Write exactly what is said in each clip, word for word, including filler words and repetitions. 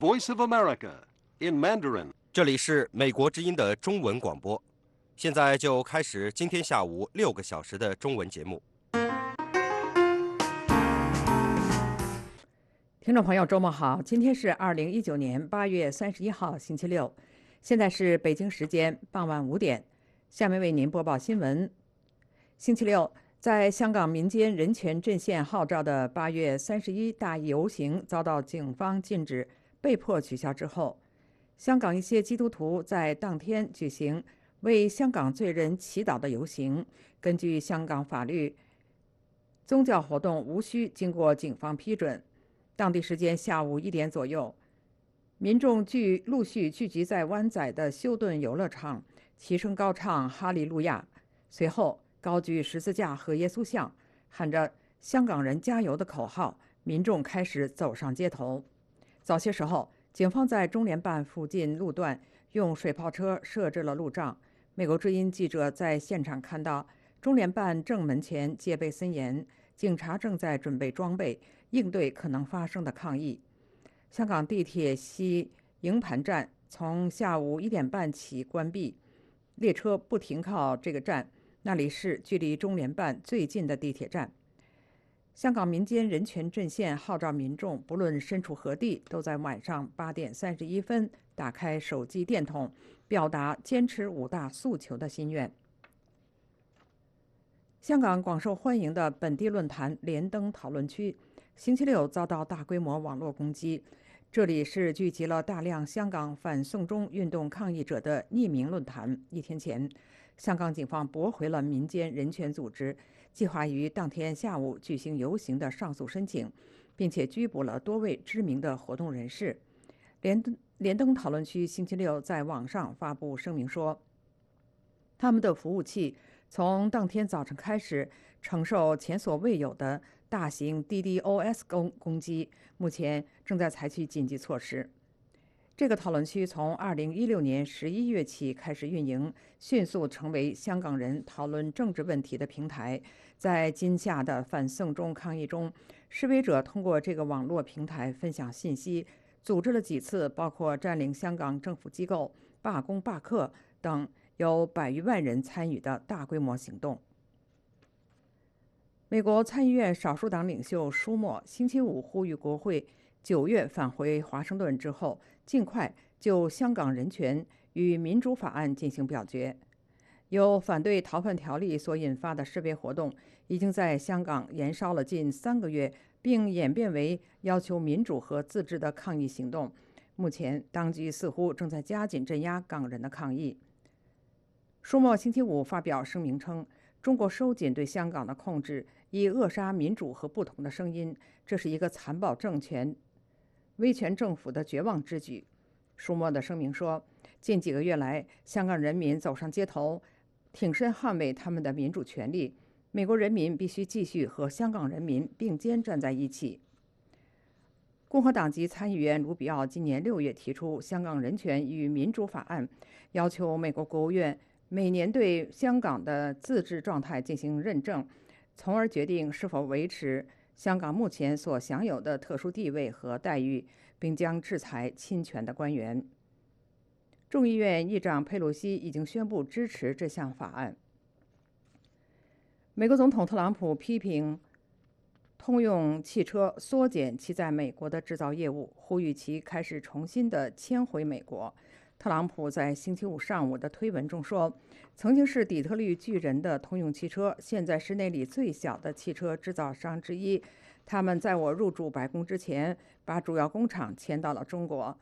Voice of America in Mandarin。 这里是美国之音的中文广播，现在就开始今天下午六个小时的中文节目。 听众朋友，周末好！今天是二零一九年八月三十一号，星期六，现在是北京时间傍晚五点。下面为您播报新闻。星期六，在香港民间人权阵线号召的八月三十一大游行遭到警方禁止，被迫取消之后，香港一些基督徒在当天举行为香港罪人祈祷的游行。根据香港法律，宗教活动无需经过警方批准。当地时间下午一点左右，民众聚陆续聚集在湾仔的休顿游乐场，齐声高唱哈利路亚，随后高举十字架和耶稣像，喊着香港人加油的口号，民众开始走上街头。早些时候，警方在中联办附近路段用水炮车设置了路障。美国之音记者在现场看到中联办正门前戒备森严，警察正在准备装备，应对可能发生的抗议。香港地铁西营盘站从下午一点半起关闭，列车不停靠这个站，那里是距离中联办最近的地铁站。香港民间人权阵线号召民众，不论身处何地，都在晚上八点三十一分打开手机电筒，表达坚持五大诉求的心愿。香港广受欢迎的本地论坛连登讨论区星期六遭到大规模网络攻击，这里是聚集了大量香港反送中运动抗议者的匿名论坛。一天前，香港警方驳回了民间人权组织计划于当天下午举行游行的上诉申请，并且拘捕了多位知名的活动人士。连登连登讨论区星期六在网上发布声明说，他们的服务器从当天早晨开始承受前所未有的大型 D DoS 攻攻击，目前正在采取紧急措施。这个讨论区从二零一六年十一月起开始运营，迅速成为香港人讨论政治问题的平台。在今夏的反送中抗议中，示威者通过这个网络平台分享信息，组织了几次包括占领香港政府机构、罢工罢课等有百余万人参与的大规模行动。美国参议院少数党领袖舒默星期五呼吁国会九月返回华盛顿之后，尽快就香港人权与民主法案进行表决。由反对逃犯条例所引发的示威活动已经在香港延烧了近三个月，并演变为要求民主和自治的抗议行动。目前，当局似乎正在加紧镇压港人的抗议。舒默星期五发表声明称，中国收紧对香港的控制，以扼杀民主和不同的声音，这是一个残暴政权、威权政府的绝望之举。舒默的声明说，近几个月来，香港人民走上街头，挺身捍卫他们的民主权利。美国人民必须继续和香港人民并肩站在一起。共和党籍参议员卢比奥今年六月提出《香港人权与民主法案》，要求美国国务院每年对香港的自治状态进行认证，从而决定是否维持香港目前所享有的特殊地位和待遇，并将制裁侵权的官员。众议院议长佩洛西已经宣布支持这项法案。美国总统特朗普批评通用汽车缩减其在美国的制造业务，呼吁其开始重新的迁回美国。特朗普在星期五上午的推文中说，曾经是底特律巨人的通用汽车，现在是那里最小的汽车制造商之一。他们在我入驻白宫之前，把主要工厂迁到了中国。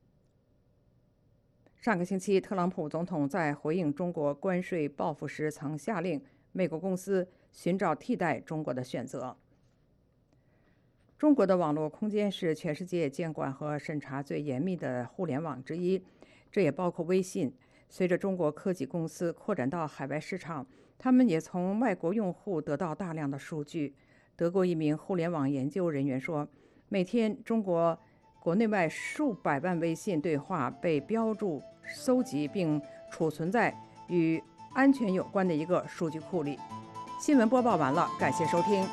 上个星期，特朗普总统在回应中国关税报复时，曾下令美国公司寻找替代中国的选择。中国的网络空间是全世界监管和审查最严密的互联网之一，这也包括微信。随着中国科技公司扩展到海外市场，他们也从外国用户得到大量的数据。德国一名互联网研究人员说，每天中国国内外数百万微信对话被标注、搜集并储存在与安全有关的一个数据库里。新闻播报完了，感谢收听。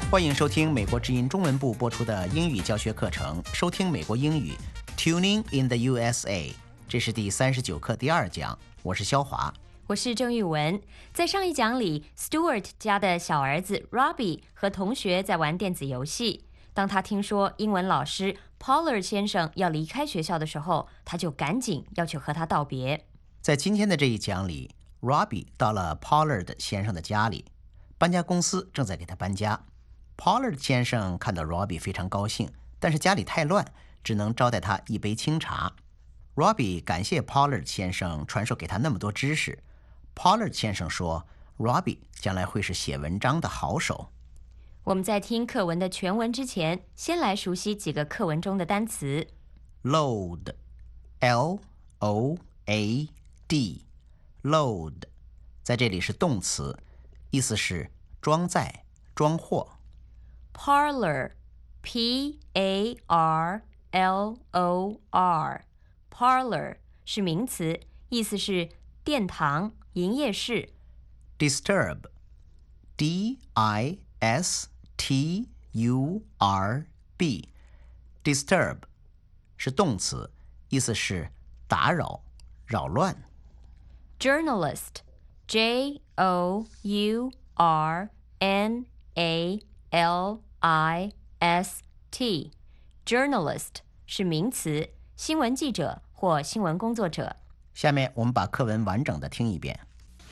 欢迎收听美国之音中文部播出的英语教学课程，收听美国英语 Tuning in the U S A， 这是第三十九课第二讲，我是肖华。 我是郑玉文。在上一讲里 Stuart 家的小儿子 Robbie 和同学在玩电子游戏，当他听说英文老师 Pollard 先生要离开学校的时候，他就赶紧要去和他道别。 在今天的这一讲里， Robbie 到了 Pollard 先生的家里，搬家公司正在给他搬家。Pollard 先生看到 Robbie 非常高兴，但是家里太乱，只能招待他一杯清茶。Robbie 感谢 Pollard 先生传授给他那么多知识。Pollard 先生说 Robbie 将来会是写文章的好手。 我们在听课文的全文之前，先来熟悉几个课文中的单词。 Load L O A D Load 在这里是动词，意思是装载装货。 Parlor P A R L O R Parlor 是名词，意思是殿堂、营业室。 Disturb D I S T U R B Disturb 是动词，意思是打扰、扰乱。 Journalist J O U R N A L I S T Journalist 是名词，新闻记者或新闻工作者。 下面我们把课文完整的听一遍。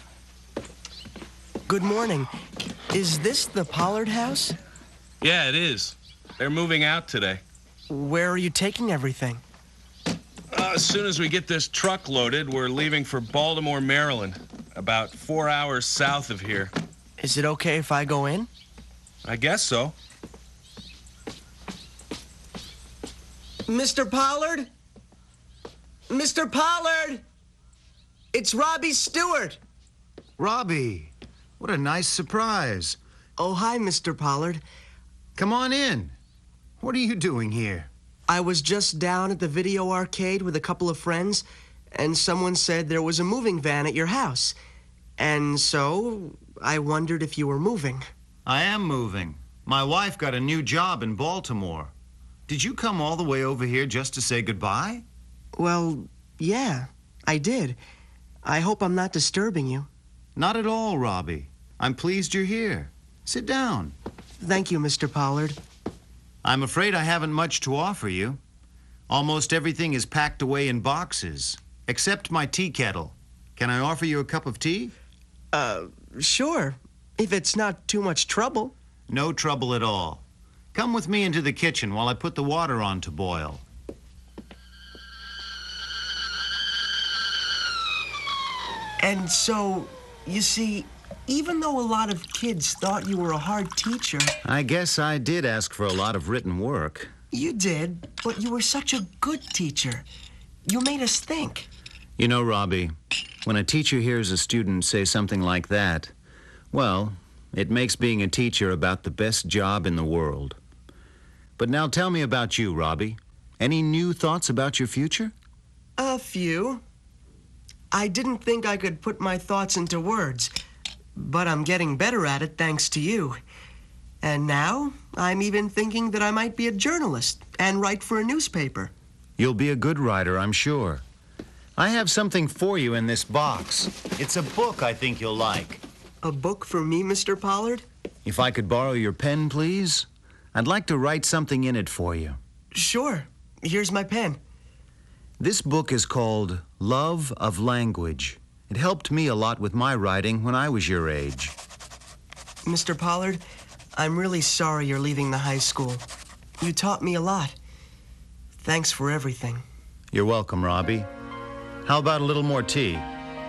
Good morning. Is this the Pollard house? Yeah, it is. They're moving out today. Where are you taking everything? Uh, as soon as we get this truck loaded, we're leaving for Baltimore, Maryland, about four hours south of here. Is it okay if I go in? I guess so. Mister Pollard? Mister Pollard! It's Robbie Stewart. Robbie, what a nice surprise. Oh, hi, Mister Pollard. Come on in. What are you doing here? I was just down at the video arcade with a couple of friends, and someone said there was a moving van at your house. And so, I wondered if you were moving. I am moving. My wife got a new job in Baltimore. Did you come all the way over here just to say goodbye? Well, yeah, I did. I hope I'm not disturbing you. Not at all, Robbie. I'm pleased you're here. Sit down. Thank you, Mister Pollard. I'm afraid I haven't much to offer you. Almost everything is packed away in boxes, except my tea kettle. Can I offer you a cup of tea? Uh, sure, if it's not too much trouble. No trouble at all. Come with me into the kitchen while I put the water on to boil. And so, you see, even though a lot of kids thought you were a hard teacher... I guess I did ask for a lot of written work. You did, but you were such a good teacher. You made us think. You know, Robbie, when a teacher hears a student say something like that, well, it makes being a teacher about the best job in the world. But now tell me about you, Robbie. Any new thoughts about your future? A few. I didn't think I could put my thoughts into words, but I'm getting better at it thanks to you. And now, I'm even thinking that I might be a journalist and write for a newspaper. You'll be a good writer, I'm sure. I have something for you in this box. It's a book I think you'll like. A book for me, Mister Pollard? If I could borrow your pen, please? I'd like to write something in it for you. Sure. Here's my pen. This book is called Love of Language. It helped me a lot with my writing when I was your age. Mister Pollard, I'm really sorry you're leaving the high school. You taught me a lot. Thanks for everything. You're welcome, Robbie. How about a little more tea?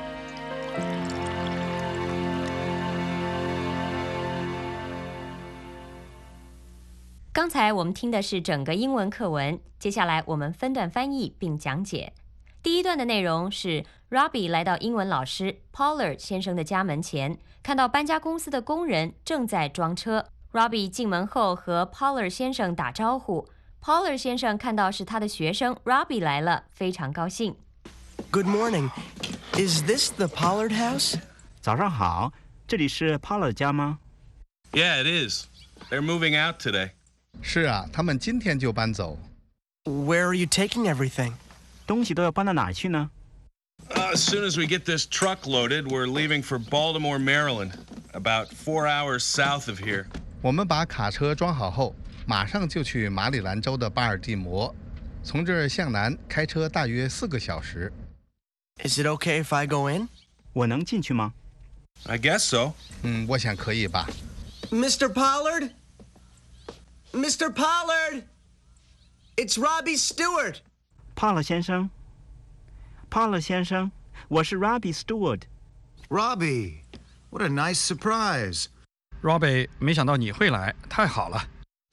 刚才我们听的是整个英文课文，接下来我们分段翻译并讲解。第一段的内容是 Robbie 来到英文老师 Pollard 先生的家门前，看到搬家公司的工人正在装车。Robbie 进门后和 Pollard 先生打招呼， Pollard 先生看到是他的学生 Robbie 来了，非常高兴。 Good morning. Is this the Pollard house? 早上好，这里是 Pollard 家吗？ Yeah, it is. They're moving out today. 是啊，他们今天就搬走。 Where are you taking everything? 东西都要搬到哪儿去呢？ Uh, as soon as we get this truck loaded, we're leaving for Baltimore, Maryland, about four hours south of here. 我们把卡车装好后，马上就去马里兰州的巴尔的摩，从这儿向南开车大约四个小时。 Is it okay if I go in? 我能进去吗？ I guess so. 嗯，我想可以吧。 Mister Pollard? Mister Pollard? It's Robbie Stewart. 帕勒先生，帕勒先生，我是 Robbie Stewart。 Robbie, what a nice surprise. Robbie, 没想到你会来，太好了。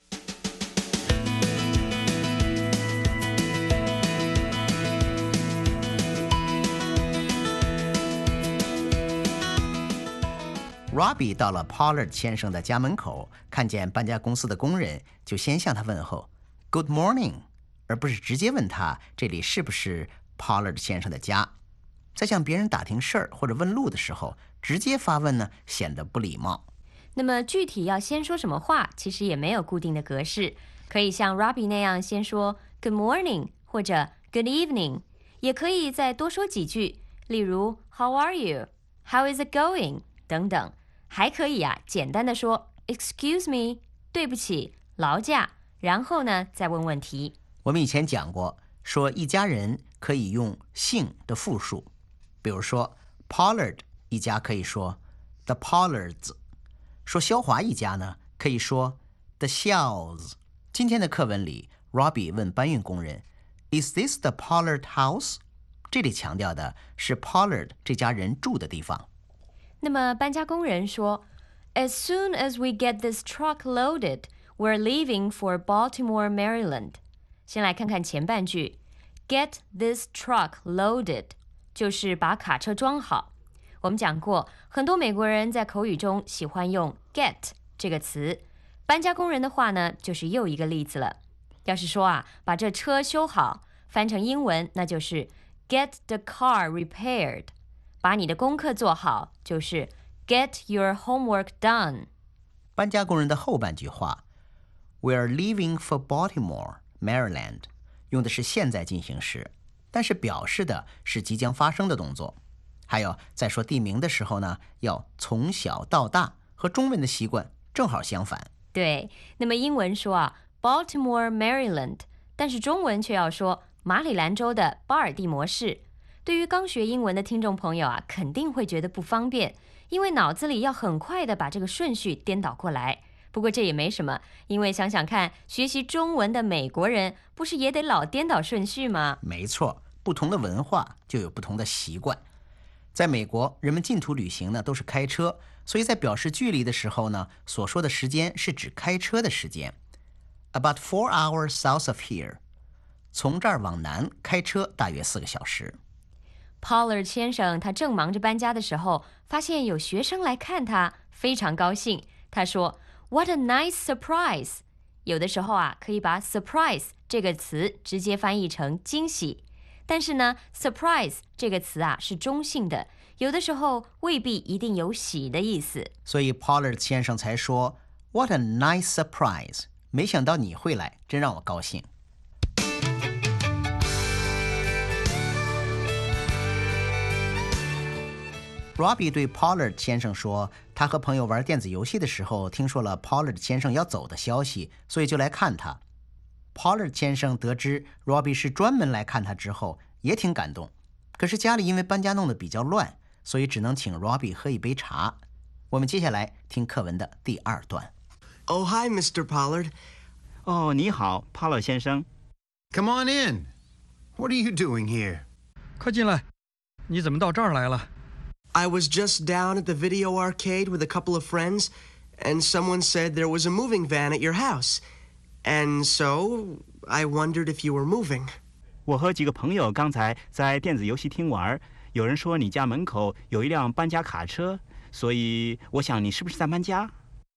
Robbie 到了 Pollard 先生的家门口，看见搬家公司的工人，就先向他问候 Good morning， 而不是直接问他这里是不是 Pollard 先生的家。在向别人打听事儿或者问路的时候，直接发问呢，显得不礼貌。 那么具体要先说什么话，其实也没有固定的格式，可以像 Robbie 那样先说 Good morning 或者 Good evening， 也可以再多说几句，例如 How are you? How is it going? 等等。还可以啊，简单的说 Excuse me， 对不起，劳驾，然后呢再问问题。 我们以前讲过，说一家人可以用姓的复数，比如说 Pollard 一家可以说 The Pollards， 说肖华一家呢可以说 The Shells。 今天的课文里 Robbie 问搬运工人 Is this the Pollard house？ 这里强调的是 Pollard 这家人住的地方。 那么搬家工人说 As soon as we get this truck loaded, we're leaving for Baltimore, Maryland. 先来看看前半句 Get this truck loaded 就是把卡车装好。我们讲过，很多美国人在口语中喜欢用 get 这个词，搬家工人的话呢就是又一个例子了。要是说啊，把这车修好，翻成英文那就是 Get the car repaired，把你的功课做好，就是 Get your homework done。 搬家工人的后半句话 We're leaving for Baltimore, Maryland 用的是现在进行时，但是表示的是即将发生的动作。还有在说地名的时候呢，要从小到大，和中文的习惯正好相反。 对，那么英文说啊 Baltimore, Maryland， 但是中文却要说马里兰州的巴尔的摩市。对于刚学英文的听众朋友啊，肯定会觉得不方便，因为脑子里要很快的把这个顺序颠倒过来。不过这也没什么，因为想想看，学习中文的美国人不是也得老颠倒顺序吗？ 没错，不同的文化就有不同的习惯。在美国，人们近途旅行呢都是开车，所以在表示距离的时候呢，所说的时间是指开车的时间。About four hours south of here， 从这儿往南开车大约四个小时。 Pollard 先生他正忙着搬家的时候，发现有学生来看他，非常高兴。他说 What a nice surprise。 有的时候啊，可以把 surprise 这个词直接翻译成惊喜，但是呢 surprise 这个词啊是中性的，有的时候未必一定有喜的意思。 所以 Pollard 先生才说 What a nice surprise， 没想到你会来，真让我高兴。Robbie 对 Pollard 先生说，他和朋友玩电子游戏的时候，听说了 Pollard 先生要走的消息，所以就来看他。Pollard 先生得知 Robbie 是专门来看他之后，也挺感动。可是家里因为搬家弄得比较乱，所以只能请 Robbie 喝一杯茶。我们接下来听课文的第二段。 Oh, hi, Mister Pollard. 哦，你好，帕勒先生。 Come on in. What are you doing here? 快进来，你怎么到这儿来了？ I was just down at the video arcade with a couple of friends, and someone said there was a moving van at your house. And so, I wondered if you were moving. 我和几个朋友刚才在电子游戏厅玩，有人说你家门口有一辆搬家卡车，所以我想你是不是在搬家？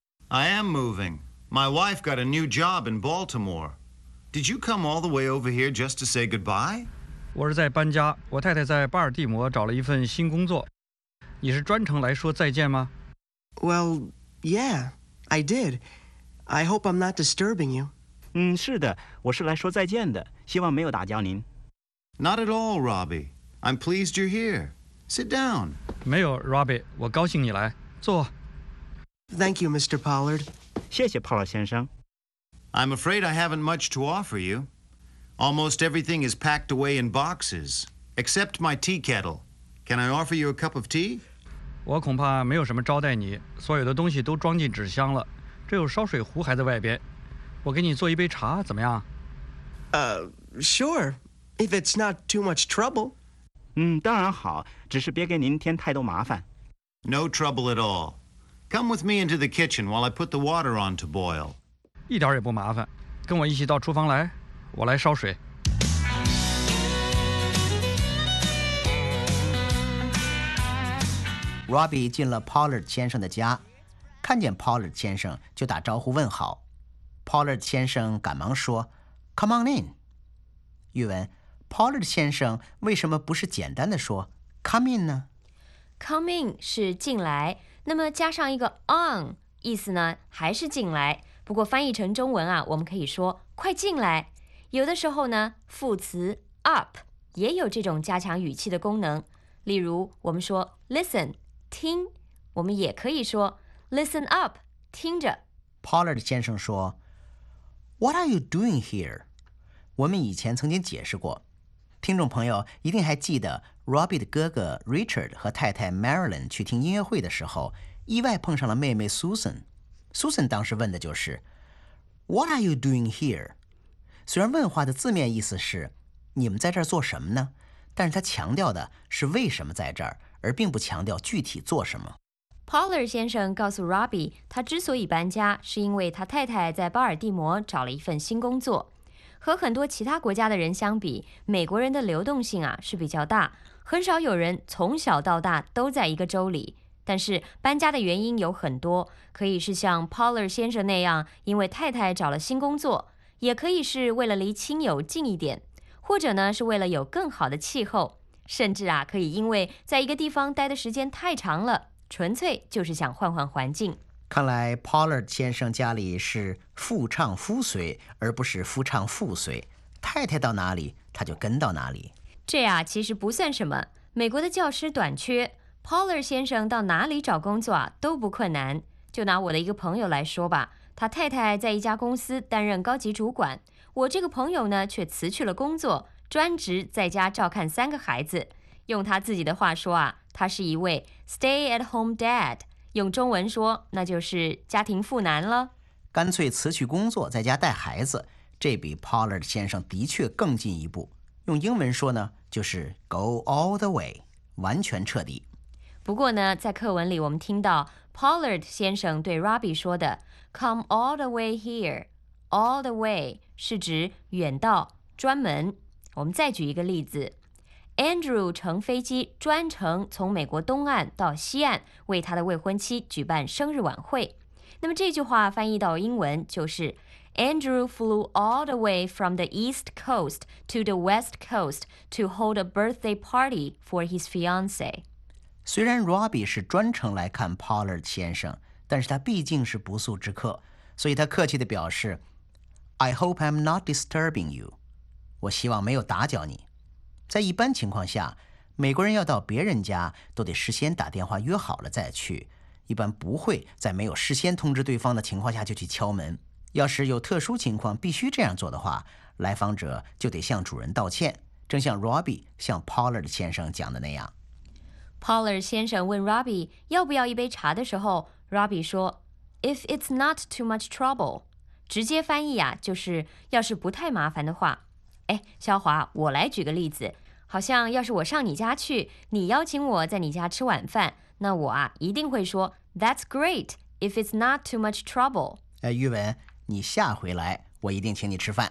I am moving. My wife got a new job in Baltimore. Did you come all the way over here just to say goodbye? 我是在搬家，我太太在巴尔的摩找了一份新工作。你是专程来说再见吗？ Well, yeah, I did. I hope I'm not disturbing you. 嗯，是的，我是来说再见的，希望没有打搅您。 Not at all, Robbie. I'm pleased you're here. Sit down. 没有 ，Robbie，我高兴你来，坐。 Thank you, Mister Pollard. 谢谢 Pollard 先生。 I'm afraid I haven't much to offer you. Almost everything is packed away in boxes, except my tea kettle. Can I offer you a cup of tea? 我恐怕没有什么招待你，所有的东西都装进纸箱了，只有烧水壶还在外边。我给你做一杯茶，怎么样？ Uh, sure, if it's not too much trouble. 嗯，当然好，只是别给您添太多麻烦。 No trouble at all. Come with me into the kitchen while I put the water on to boil. 一点也不麻烦，跟我一起到厨房来，我来烧水。 Robbie 进了 Pollard 先生的家，看见 Pollard 先生就打招呼问好。Pollard 先生赶忙说 "Come on in." 语文 Pollard 先生为什么不是简单的说 "Come in" 呢？ Come in 是进来，那么加上一个 on， 意思呢还是进来。不过翻译成中文啊，我们可以说快进来。有的时候呢，副词 up 也有这种加强语气的功能。例如我们说 listen 听，我们也可以说 listen up 听着。 Pollard 先生说 "What are you doing here?" 我们以前曾经解释过，听众朋友一定还记得 Robbie 的哥哥 Richard 和太太 Marilyn 去听音乐会的时候，意外碰上了妹妹 Susan。Susan 当时问的就是 "What are you doing here?" 虽然问话的字面意思是你们在这儿做什么呢，但是他强调的是为什么在这儿，而并不强调具体做什么。 Pollard 先生告诉 Robbie， 他之所以搬家，是因为他太太在巴尔的摩找了一份新工作。和很多其他国家的人相比，美国人的流动性啊是比较大，很少有人从小到大都在一个州里。但是搬家的原因有很多，可以是像 Pollard 先生那样，因为太太找了新工作，也可以是为了离亲友近一点，或者呢是为了有更好的气候，甚至啊可以因为在一个地方待的时间太长了，纯粹就是想换换环境。 看来 Pollard 先生家里是夫唱妇随，而不是夫唱妇随。太太到哪里，他就跟到哪里。 这啊其实不算什么。美国的教师短缺， Pollard 先生到哪里找工作啊都不困难。就拿我的一个朋友来说吧，他太太在一家公司担任高级主管，我这个朋友呢却辞去了工作，专职在家照看三个孩子。用他自己的话说啊，他是一位 stay-at-home dad。用中文说，那就是家庭妇男了。 干脆辞去工作，在家带孩子，这比 Pollard 先生的确更进一步。用英文说呢，就是 go all the way， 完全彻底。 不过呢，在课文里我们听到 Pollard 先生对 Robbie 说的 come all the way here，all the way 是指远到、专门。我们再举一个例子。Andrew 乘飞机专程从美国东岸到西岸，为他的未婚妻举办生日晚会。那么这句话翻译到英文就是 Andrew flew all the way from the East Coast to the West Coast to hold a birthday party for his fiancée。 虽然 Robbie 是专程来看 Pollard 先生，但是他毕竟是不速之客，所以他客气地表示 I hope I'm not disturbing you。 我希望没有打搅你。在一般情况下，美国人要到别人家都得事先打电话约好了再去，一般不会在没有事先通知对方的情况下就去敲门。要是有特殊情况必须这样做的话，来访者就得向主人道歉，正像 Robbie 向 Pollard 先生讲的那样。 Pollard 先生问 Robbie 要不要一杯茶的时候， Robbie 说 If it's not too much trouble。 直接翻译啊，就是要是不太麻烦的话。哎，肖华，我来举个例子，好像要是我上你家去，你邀请我在你家吃晚饭，那我啊一定会说 That's great if it's not too much trouble。 哎，玉文，你下回来我一定请你吃饭。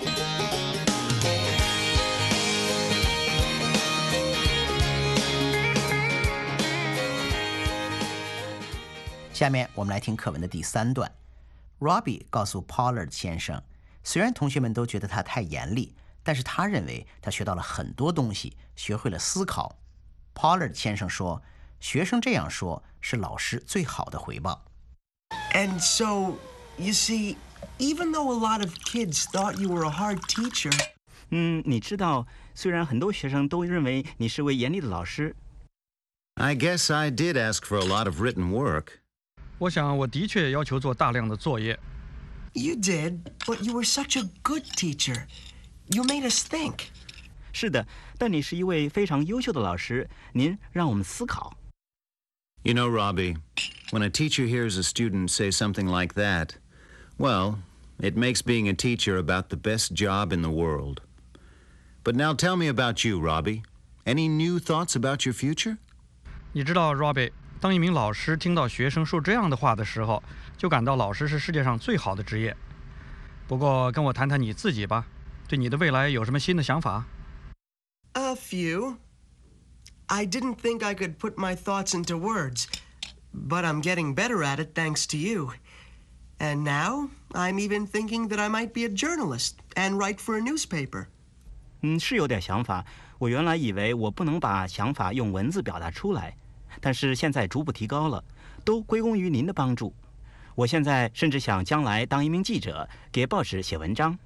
下面我们来听课文的第三段。 Robbie 告诉 Pollard 先生，虽然同学们都觉得他太严厉，但是他认为他学到了很多东西，学会了思考。 Pollard 先生说，学生这样说是老师最好的回报。 And so, You see, even though a lot of kids thought you were a hard teacher... 嗯，你知道，虽然很多学生都认为你是位严厉的老师。 I guess I did ask for a lot of written work. 我想我的确要求做大量的作业。 You did, but you were such a good teacher. You made us think. 是的，但你是一位非常优秀的老师，您让我们思考。 You know, Robbie, when a teacher hears a student say something like that, well, it makes being a teacher about the best job in the world. But now tell me about you, Robbie. Any new thoughts about your future? 你知道 ，Robbie， 当一名老师听到学生说这样的话的时候，就感到老师是世界上最好的职业。不过，跟我谈谈你自己吧，对你的未来有什么新的想法？ A few. I didn't think I could put my thoughts into words, but I'm getting better at it thanks to you. And now, I'm even thinking that I might be a journalist and write for a newspaper. 嗯，是有点想法。我原来以为我不能把想法用文字表达出来，但是现在逐步提高了，都归功于您的帮助。我现在甚至想将来当一名记者，给报纸写文章。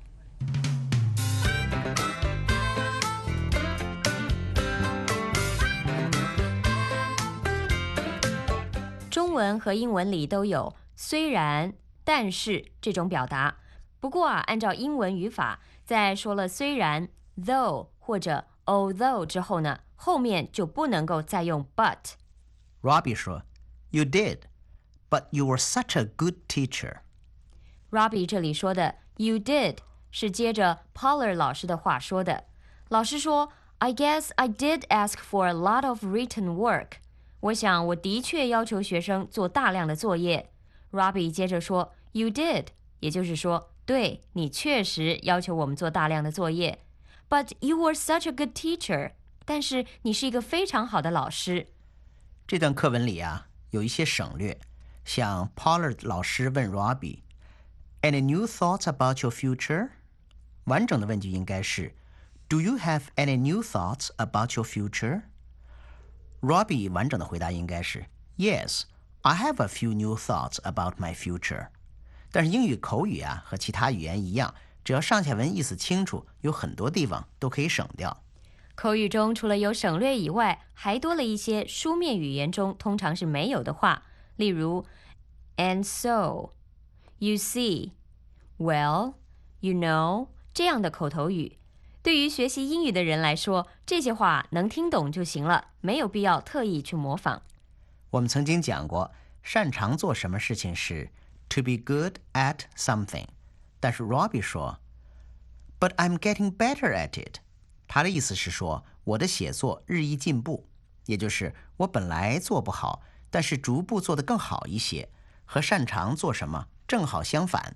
中文和英文里都有虽然、但是这种表达。不过啊，按照英文语法，在说了虽然 though 或者 although 之后呢，后面就不能够再用 but。 Robbie 说 You did, but you were such a good teacher. Robbie 这里说的 you did 是接着 Pollard 老师的话说的。老师说 I guess I did ask for a lot of written work. 我想我的确要求学生做大量的作业。Robbie 接着说 You did, 也就是说对，你确实要求我们做大量的作业。But you were such a good teacher. 但是你是一个非常好的老师。 这段课文里啊，有一些省略，像 Pollard 老师问 Robbie, Any new thoughts about your future? 完整的问句应该是 Do you have any new thoughts about your future? Robbie 完整的回答应该是 Yes, I have a few new thoughts about my future. 但是英语口语啊，和其他语言一样，只要上下文意思清楚，有很多地方都可以省掉。 口语中除了有省略以外，还多了一些书面语言中通常是没有的话，例如 And so, you see, well, you know 这样的口头语。对于学习英语的人来说，这些话能听懂就行了，没有必要特意去模仿。 我们曾经讲过，擅长做什么事情是 to be good at something， 但是 Robbie 说 But I'm getting better at it。 他的意思是说，我的写作日益进步，也就是我本来做不好，但是逐步做得更好一些，和擅长做什么正好相反。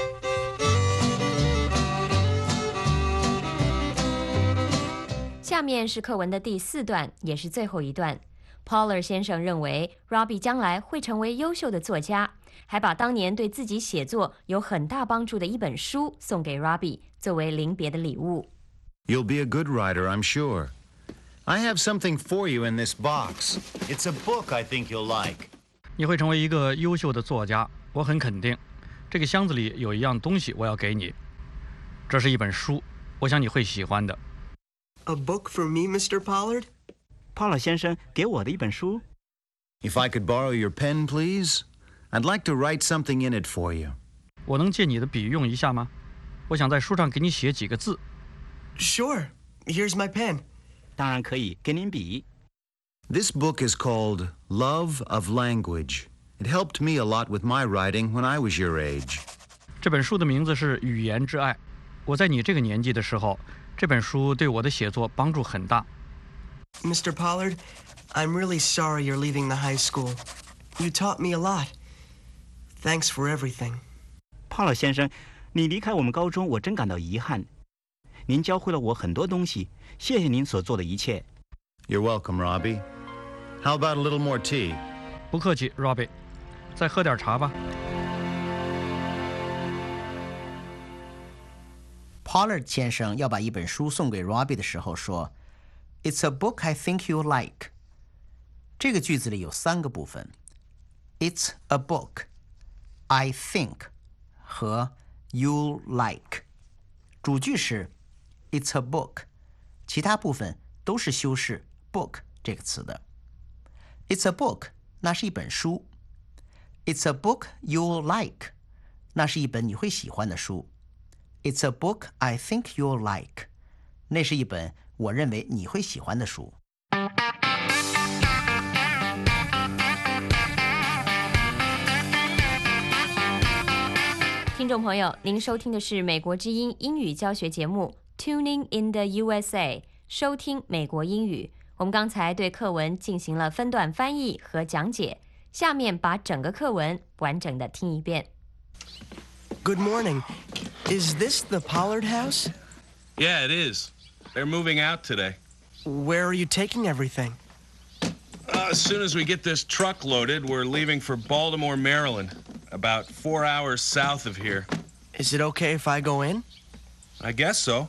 下面是课文的第四段，也是最后一段。Pollard 先生认为 Robbie 将来会成为优秀的作家，还把当年对自己写作有很大帮助的一本书送给 Robbie 作为临别的礼物。 You'll be a good writer, I'm sure. I have something for you in this box. It's a book I think you'll like. 你会成为一个优秀的作家，我很肯定。这个箱子里有一样东西我要给你，这是一本书，我想你会喜欢的。 A book for me, Mister Pollard? Pollard 先生给我的一本书。 If I could borrow your pen, please? I'd like to write something in it for you. 我能借你的笔用一下吗？我想在书上给你写几个字。 Sure. Here's my pen. 当然可以，给您笔。 This book is called Love of Language. It helped me a lot with my writing when I was your age. 这本书的名字是《语言之爱》。我在你这个年纪的时候，这本书对我的写作帮助很大。 Mister Pollard, I'm really sorry you're leaving the high school. You taught me a lot. Thanks for everything. Pollard 先生，你离开我们高中，我真感到遗憾。您教会了我很多东西，谢谢您所做的一切。 You're welcome, Robbie. How about a little more tea? 不客气 ，Robbie。再喝点茶吧。 Pollard 先生要把一本书送给 Robbie 的时候说 It's a book I think you'll like。 这个句子里有三个部分 It's a book, I think 和 you'll like。主句是 It's a book， 其他部分都是修饰 book 这个词的。It's a book， 那是一本书。It's a book you'll like， 那是一本你会喜欢的书。It's a book I think you'll like， 那是一本我认为你会喜欢的书。 听众朋友，您收听的是美国之音英语教学节目 Tuning in the U S A， 收听美国英语。我们刚才对课文进行了分段翻译和讲解，下面把整个课文完整的听一遍。 Good morning. Is this the Pollard house? Yeah, it is. They're moving out today. Where are you taking everything? Uh, as soon as we get this truck loaded, we're leaving for Baltimore, Maryland, about four hours south of here. Is it okay if I go in? I guess so.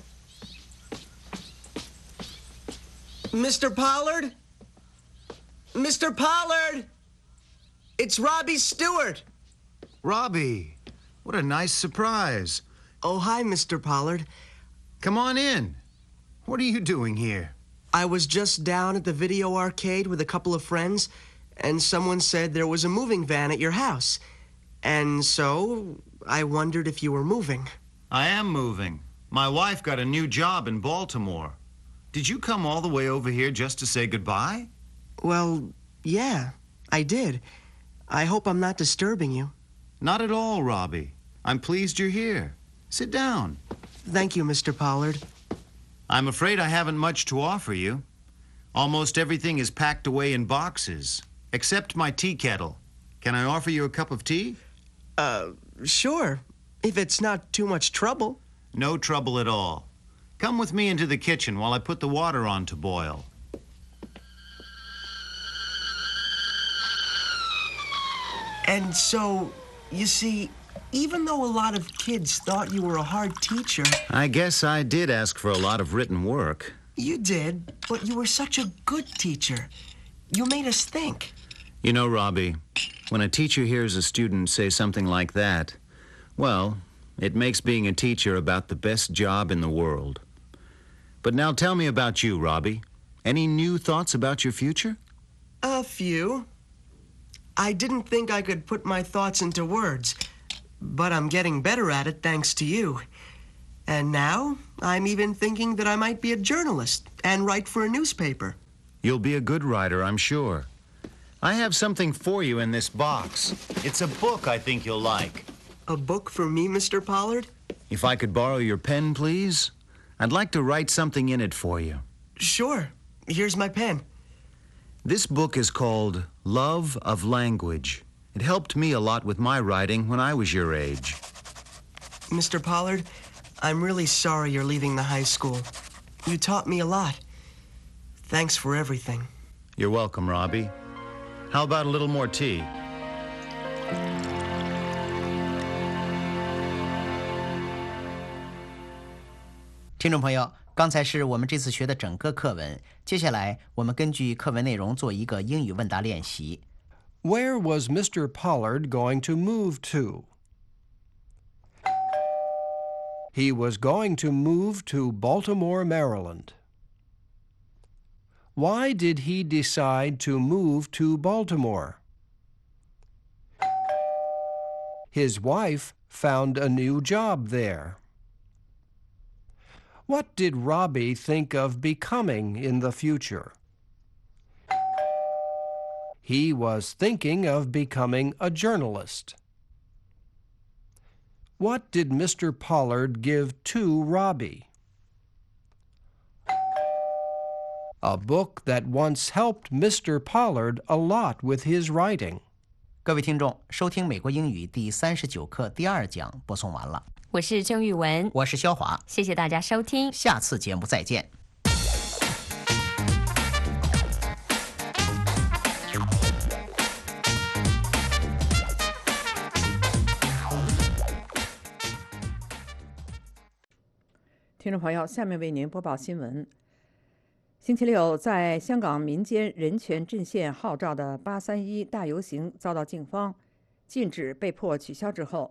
Mister Pollard? Mister Pollard! It's Robbie Stewart. Robbie, what a nice surprise. Oh, hi, Mister Pollard. Come on in. What are you doing here? I was just down at the video arcade with a couple of friends, and someone said there was a moving van at your house. And so, I wondered if you were moving. I am moving. My wife got a new job in Baltimore. Did you come all the way over here just to say goodbye? Well, yeah, I did. I hope I'm not disturbing you. Not at all, Robbie. I'm pleased you're here. Sit down. Thank you, Mister Pollard. I'm afraid I haven't much to offer you. Almost everything is packed away in boxes, except my tea kettle. Can I offer you a cup of tea? Uh, sure, if it's not too much trouble. No trouble at all. Come with me into the kitchen while I put the water on to boil. And so, you see, even though a lot of kids thought you were a hard teacher... I guess I did ask for a lot of written work. You did, but you were such a good teacher. You made us think. You know, Robbie, when a teacher hears a student say something like that, well, it makes being a teacher about the best job in the world. But now tell me about you, Robbie. Any new thoughts about your future? A few. I didn't think I could put my thoughts into words, but I'm getting better at it thanks to you. And now, I'm even thinking that I might be a journalist and write for a newspaper. You'll be a good writer, I'm sure. I have something for you in this box. It's a book I think you'll like. A book for me, Mister Pollard? If I could borrow your pen, please? I'd like to write something in it for you. Sure. Here's my pen. This book is called Love of Language. It helped me a lot with my writing when I was your age. Mister Pollard, I'm really sorry you're leaving the high school. You taught me a lot. Thanks for everything. You're welcome, Robbie. How about a little more tea? 听众朋友，刚才是我们这次学的整个课文，接下来我们根据课文内容做一个英语问答练习。 Where was Mister Pollard going to move to? He was going to move to Baltimore, Maryland. Why did he decide to move to Baltimore? His wife found a new job there. What did Robbie think of becoming in the future? He was thinking of becoming a journalist. What did Mister Pollard give to Robbie? A book that once helped Mister Pollard a lot with his writing. 各位听众，收听美国英语第三十九课第二讲播送完了。 我是郑玉文， 我是肖华， 谢谢大家收听， 下次节目再见。 听众朋友，下面为您播报新闻。星期六，在香港民间人权阵线号召的八三一大游行遭到警方禁止被迫取消之后，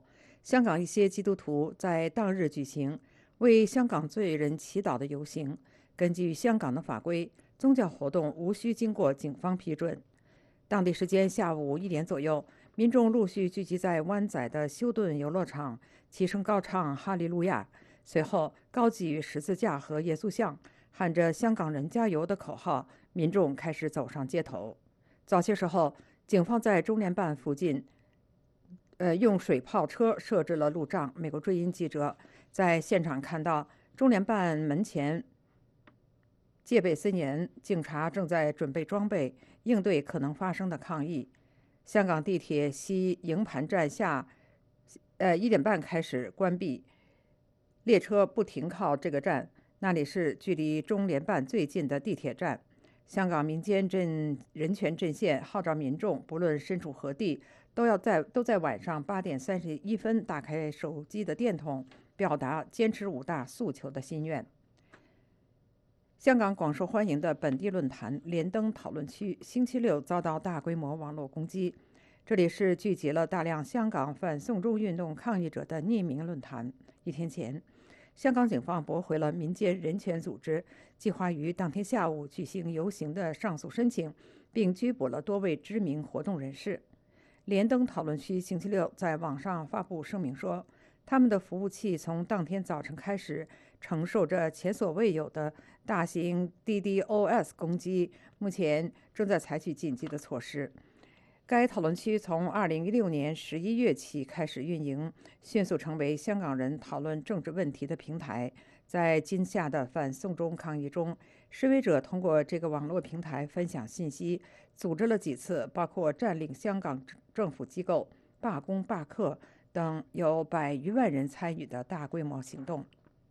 香港一些基督徒在当日举行为香港罪人祈祷的游行。根据香港的法规，宗教活动无需经过警方批准。当地时间下午一点左右，民众陆续聚集在湾仔的休顿游乐场，齐声高唱哈利路亚，随后高举十字架和耶稣像，喊着香港人加油的口号，民众开始走上街头。早些时候，警方在中联办附近呃，用水炮车设置了路障。美国之音记者在现场看到中联办门前戒备森严，警察正在准备装备，应对可能发生的抗议。香港地铁西营盘站下，呃，一点半开始关闭，列车不停靠这个站，那里是距离中联办最近的地铁站。香港民间阵人权阵线号召民众，不论身处何地，都要在都在晚上八点三十一分打开手机的电筒，表达坚持五大诉求的心愿。香港广受欢迎的本地论坛连登讨论区星期六遭到大规模网络攻击。这里是聚集了大量香港反送中运动抗议者的匿名论坛。一天前，香港警方驳回了民间人权组织计划于当天下午举行游行的上诉申请，并拘捕了多位知名活动人士。连登讨论区星期六在网上发布声明说，他们的服务器从当天早晨开始承受着前所未有的大型 D DoS 攻击，目前正在采取紧急的措施。该讨论区从二零一六年十一月起开始运营，迅速成为香港人讨论政治问题的平台。在今夏的反送中抗议中，示威者通过这个网络平台分享信息，组织了几次包括占领香港政府机构、罢工罢课等有百余万人参与的大规模行动。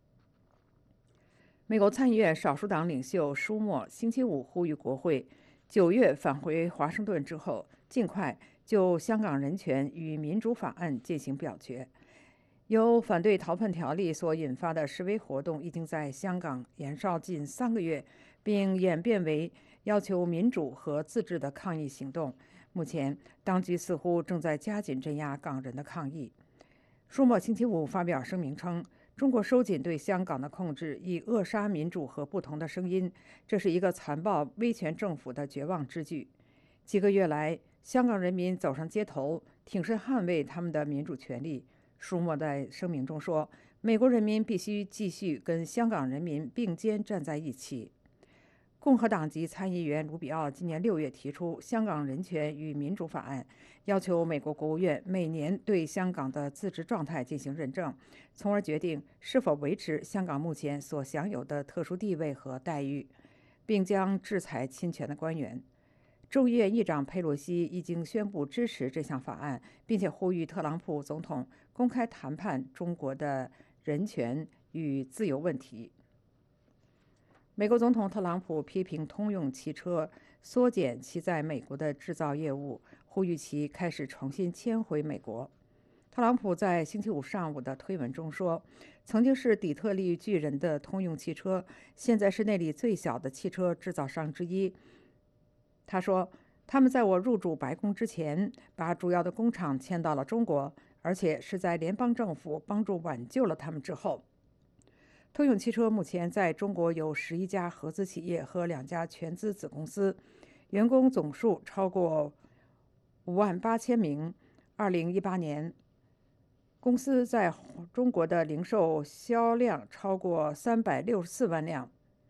美国参议院少数党领袖舒默星期五呼吁国会，九月返回华盛顿之后，尽快就香港人权与民主法案进行表决。由反对逃犯条例所引发的示威活动已经在香港延烧近三个月，并演变为要求民主和自治的抗议行动。目前，当局似乎正在加紧镇压港人的抗议。舒默星期五发表声明称，中国收紧对香港的控制，以扼杀民主和不同的声音，这是一个残暴威权政府的绝望之举。几个月来，香港人民走上街头，挺身捍卫他们的民主权利。舒默在声明中说，美国人民必须继续跟香港人民并肩站在一起。共和党籍参议员卢比奥今年六月提出《香港人权与民主法案》，要求美国国务院每年对香港的自治状态进行认证，从而决定是否维持香港目前所享有的特殊地位和待遇，并将制裁侵权的官员。众议院议长佩洛西已经宣布支持这项法案，并且呼吁特朗普总统公开谈判中国的人权与自由问题。美国总统特朗普批评通用汽车缩减其在美国的制造业务，呼吁其开始重新迁回美国。特朗普在星期五上午的推文中说，曾经是底特律巨人的通用汽车，现在是那里最小的汽车制造商之一。他说，他们在我入主白宫之前，把主要的工厂迁到了中国，而且是在联邦政府帮助挽救了他们之后。通用汽车目前在中国有十一家合资企业和两家全资子公司，员工总数超过五万八千名。二零一八年，公司在中国的零售销量超过三百六十四万辆。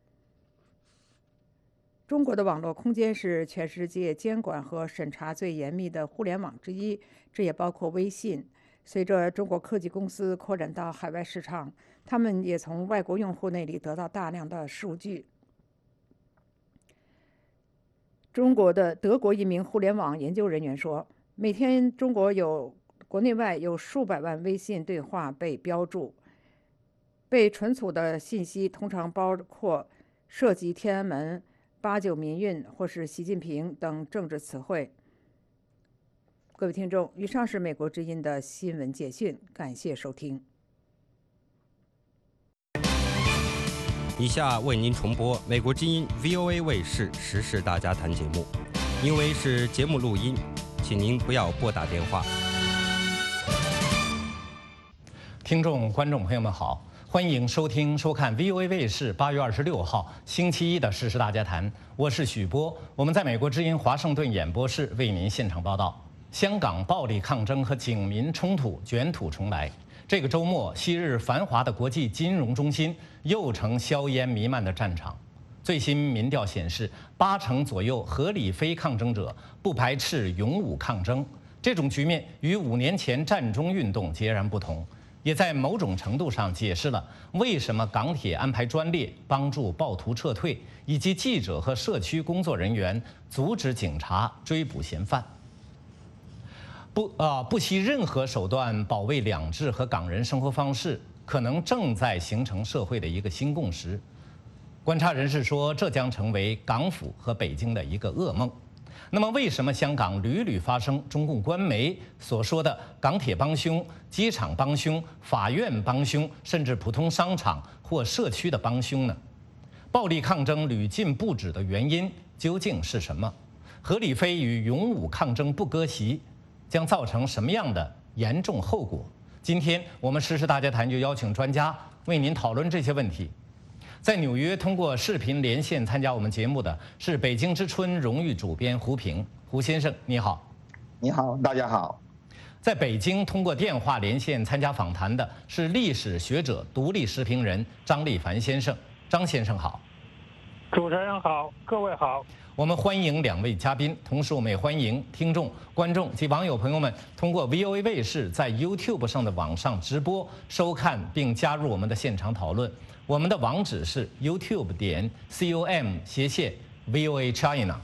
中国的网络空间是全世界监管和审查最严密的互联网之一，这也包括微信。随着中国科技公司扩展到海外市场，他们也从外国用户那里得到大量的数据。中国的德国一名互联网研究人员说，每天中国有国内外有数百万微信对话被标注，被存储的信息通常包括涉及天安门、八九民运或是习近平等政治词汇。各位听众，以上是美国之音的新闻简讯，感谢收听。 以下为您重播美国之音 V O A 卫视时事大家谈节目，因为是节目录音，请您不要拨打电话。 听众、观众朋友们好，欢迎收听、收看 V O A 卫视八月二十六号星期一的《时事大家谈》，我是许波，我们在美国之音华盛顿演播室为您现场报道。香港暴力抗争和警民冲突卷土重来，这个周末，昔日繁华的国际金融中心又成硝烟弥漫的战场。最新民调显示，八成左右合理非抗争者不排斥勇武抗争。这种局面与五年前战中运动截然不同，也在某种程度上解释了为什么港铁安排专列帮助暴徒撤退，以及记者和社区工作人员阻止警察追捕嫌犯。不啊、呃，不惜任何手段保卫两制和港人生活方式，可能正在形成社会的一个新共识。观察人士说，这将成为港府和北京的一个噩梦。那么，为什么香港屡屡发生中共官媒所说的港铁帮凶、机场帮凶、法院帮凶，甚至普通商场或社区的帮凶呢？暴力抗争屡禁不止的原因究竟是什么？何理非与勇武抗争不割席，将造成什么样的严重后果？今天我们时事大家谈就邀请专家为您讨论这些问题。在纽约通过视频连线参加我们节目的是北京之春荣誉主编胡平，胡先生你好。 你好，大家好。 在北京通过电话连线参加访谈的是历史学者、独立时评人张立凡先生，张先生好。 主持人好，各位好。 我们欢迎两位嘉宾，同时我们也欢迎听众、观众及网友朋友们通过 V O A 卫视在 YouTube 上的网上直播收看并加入我们的现场讨论。我们的网址是 YouTube 点 com 斜线 V O A China。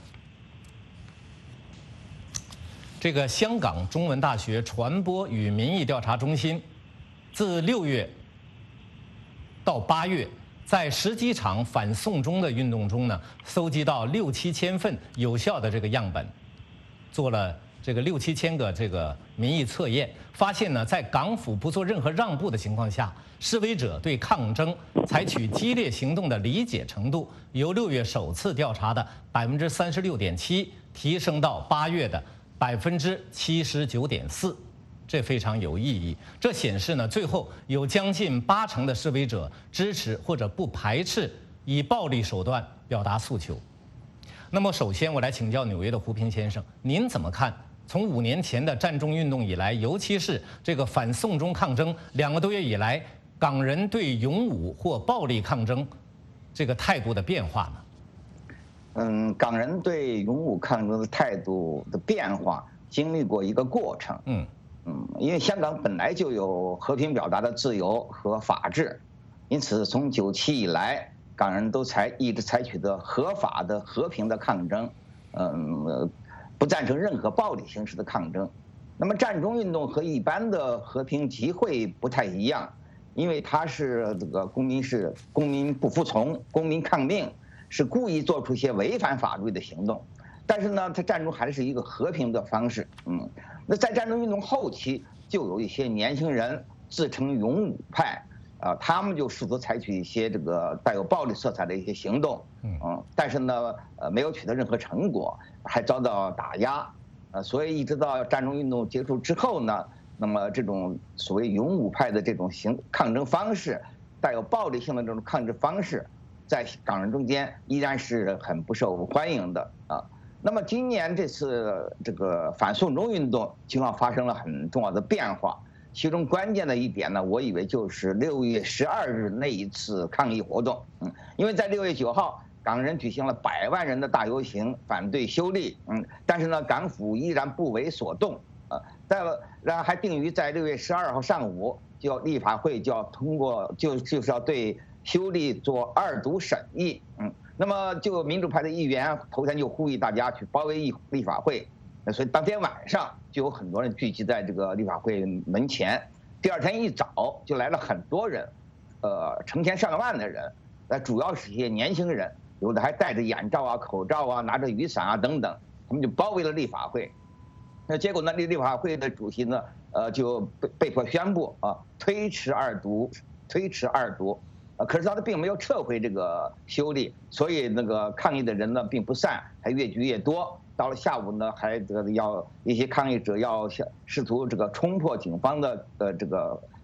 这个香港中文大学传播与民意调查中心，自六月到八月，在十几场反送中的运动中呢，搜集到六七千份有效的这个样本，做了这个六七千个这个民意测验，发现呢，在港府不做任何让步的情况下，示威者对抗争采取激烈行动的理解程度，由六月首次调查的百分之三十六点七提升到八月的百分之七十九点四，这非常有意义。这显示呢，最后有将近八成的示威者支持或者不排斥以暴力手段表达诉求。那么，首先我来请教纽约的胡平先生，您怎么看？从五年前的战中运动以来，尤其是这个反送中抗争两个多月以来，港人对勇武或暴力抗争这个态度的变化呢？ 嗯，港人对勇武抗争的态度的变化经历过一个过程。嗯嗯，因为香港本来就有和平表达的自由和法治，因此从九七以来，港人都采一直采取的合法的和平的抗争，嗯，不赞成任何暴力形式的抗争。那么战中运动和一般的和平集会不太一样，因为它是这个公民是公民不服从、公民抗命，是故意做出一些违反法律的行动。但是呢，它战中还是一个和平的方式。嗯，那在战中运动后期，就有一些年轻人自称勇武派，啊，他们就试图采取一些这个带有暴力色彩的一些行动。嗯，但是呢，呃，没有取得任何成果，还遭到打压。呃，所以一直到战中运动结束之后呢，那么这种所谓勇武派的这种行抗争方式，带有暴力性的这种抗争方式，在港人中间依然是很不受欢迎的啊。那么今年这次这个反送中运动情况发生了很重要的变化，其中关键的一点呢，我以为就是六月十二日那一次抗议活动。嗯，因为在六月九号。港人举行了百万人的大游行，反对修例。嗯，但是呢，港府依然不为所动。呃，在然后还定于在六月十二号上午，就要立法会就要通过，就就是要对修例做二读审议。嗯，那么就民主派的议员头天就呼吁大家去包围立法会，所以当天晚上就有很多人聚集在这个立法会门前。第二天一早就来了很多人，呃，成千上万的人，呃，主要是一些年轻人。有的还戴着眼罩啊、口罩啊、拿着雨伞啊等等，他们就包围了立法会。那结果呢，立立法会的主席呢，呃，就被被迫宣布啊，推迟二读，推迟二读。呃，可是他并没有撤回这个修例，所以那个抗议的人呢并不散，还越聚越多。到了下午呢，还这个要一些抗议者要试图这个冲破警方的呃这个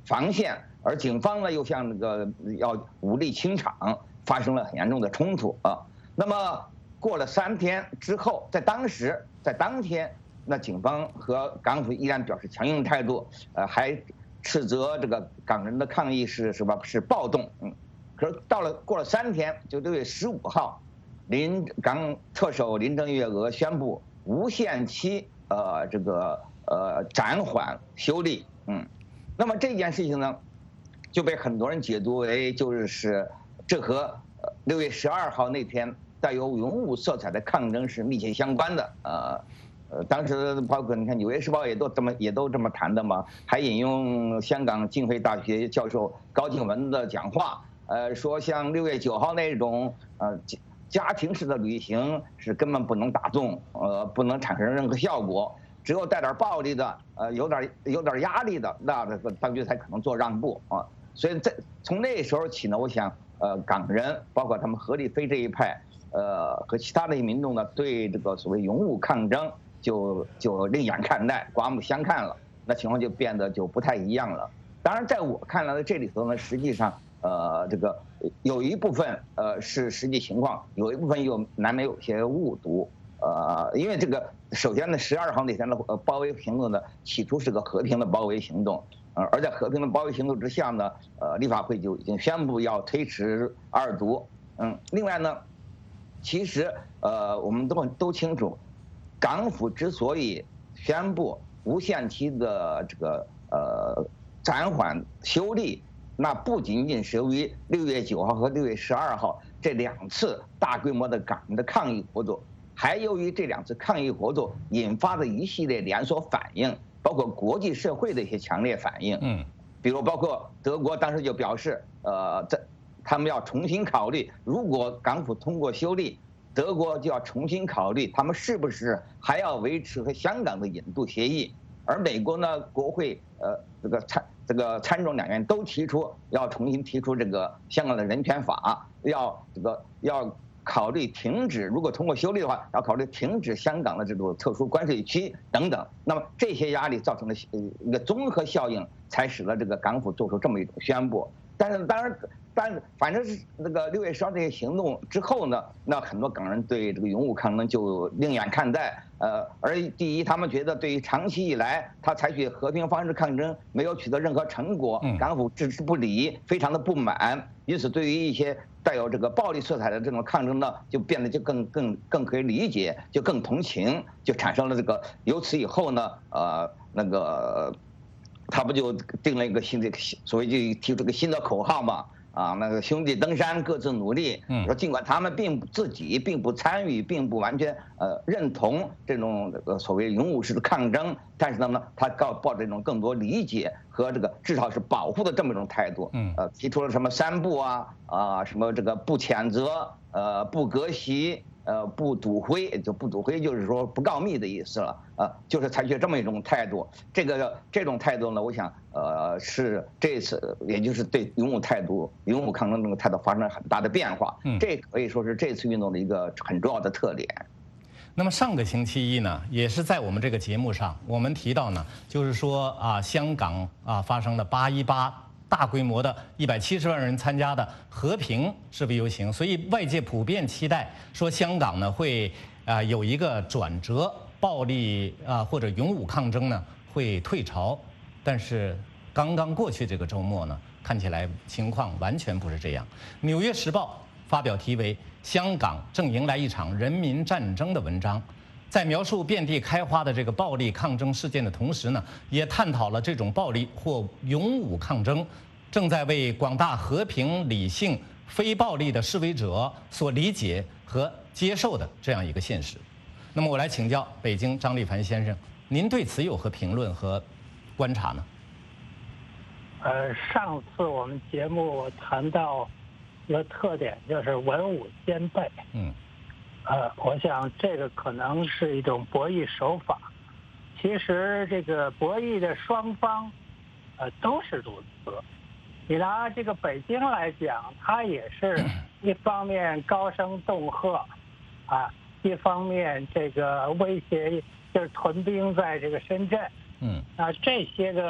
防线，而警方呢又向这个要武力清场，发生了很严重的冲突啊。那么过了三天之后，在当时在当天，那警方和港府依然表示强硬态度，呃，还斥责这个港人的抗议是什么？是暴动。嗯，可是到了过了三天，就六月十五号，林港特首林郑月娥宣布无限期呃这个呃暂缓修例。嗯，那么这件事情呢，就被很多人解读为就是这和六月十二号那天带有勇武色彩的抗争是密切相关的。呃。呃，当时包括你看《纽约时报》也都这么也都这么谈的嘛，还引用香港浸会大学教授高静文的讲话，呃，说像六月九号那种呃家庭式的旅行是根本不能打动，呃，不能产生任何效果，只有带点暴力的，呃，有点有点压力的，那这个当局才可能做让步啊。所以在从那时候起呢，我想，呃，港人包括他们合理非这一派，呃，和其他的民众呢，对这个所谓勇武抗争。就就另眼看待，刮目相看了，那情况就变得就不太一样了。当然，在我看来呢，这里头呢，实际上，呃，这个有一部分呃是实际情况，有一部分又难免有些误读。呃，因为这个，首先呢，十二号那天的呃包围行动呢，起初是个和平的包围行动，呃，而在和平的包围行动之下呢，呃，立法会就已经宣布要推迟二读。嗯，另外呢，其实呃，我们都都清楚。港府之所以宣布无限期的这个呃暂缓修例，那不仅仅是由于六月九号和六月十二号这两次大规模的港人的抗议活动，还由于这两次抗议活动引发的一系列连锁反应，包括国际社会的一些强烈反应。嗯，比如包括德国当时就表示，呃，在他们要重新考虑，如果港府通过修例。德国就要重新考虑，他们是不是还要维持和香港的引渡协议？而美国呢，国会呃这个参这个参众两院都提出要重新提出这个香港的人权法，要这个要考虑停止，如果通过修例的话，要考虑停止香港的这种特殊关税区等等。那么这些压力造成的一个综合效应，才使得这个港府做出这么一种宣布。但是当然。但反正是那个六月十号这些行动之后呢，那很多港人对这个勇武抗争就另眼看待。呃，而第一，他们觉得对于长期以来他采取和平方式抗争没有取得任何成果，港府置之不理，非常的不满。因此，对于一些带有这个暴力色彩的这种抗争呢，就变得就更更更可以理解，就更同情，就产生了这个。由此以后呢，呃，那个他不就定了一个新的所谓就提出个新的口号嘛？啊，那个兄弟登山各自努力。嗯，说尽管他们并不自己并不参与，并不完全呃认同这种这个所谓勇武式的抗争，但是呢，他告抱着这种更多理解和这个至少是保护的这么一种态度。嗯，呃，提出了什么三不啊啊，什么这个不谴责，呃，不割席。呃，不赌灰，就不赌灰，就是说不告密的意思了啊，就是采取这么一种态度。这个这种态度呢，我想，呃，是这次，也就是对勇武态度、勇武抗争这个态度发生了很大的变化。嗯，这可以说是这次运动的一个很重要的特点。 那么上个星期一呢，也是在我们这个节目上，我们提到呢，就是说啊，香港啊发生了八一八。大规模的一百七十万人参加的和平示威游行，所以外界普遍期待说香港呢会啊、呃、有一个转折，暴力啊、呃、或者勇武抗争呢会退潮。但是刚刚过去这个周末呢，看起来情况完全不是这样。《纽约时报》发表题为《香港正迎来一场人民战争》的文章，在描述遍地开花的这个暴力抗争事件的同时呢，也探讨了这种暴力或勇武抗争正在为广大和平、理性、非暴力的示威者所理解和接受的这样一个现实。那么，我来请教北京张立凡先生，您对此有何评论和观察呢？ 呃，上次我们节目谈到一个特点，就是文武兼备。嗯。呃，我想这个可能是一种博弈手法。其实这个博弈的双方，呃，都是如此。你拿这个北京来讲，它也是一方面高声恫吓，啊，一方面这个威胁就是屯兵在这个深圳。嗯。啊，这些个